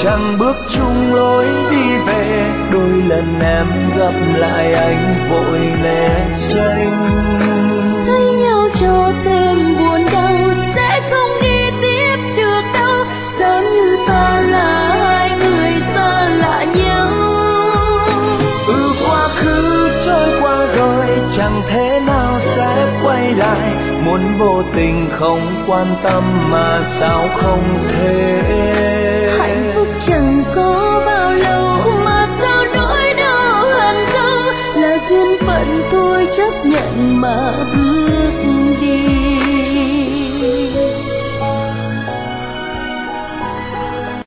chẳng bước chung lối đi về. Đôi lần em gặp lại anh vội né tránh. Thấy nhau cho thêm buồn đau, sẽ không đi tiếp được đâu. Sao như ta là hai người xa lạ nhau. Quá khứ trôi qua rồi chẳng thể nào sẽ quay lại. Muốn vô tình không quan tâm mà sao không thể. Hạnh phúc chẳng có bao lâu mà sao nỗi đau hằn sâu. Là duyên phận thôi chấp nhận mà bước.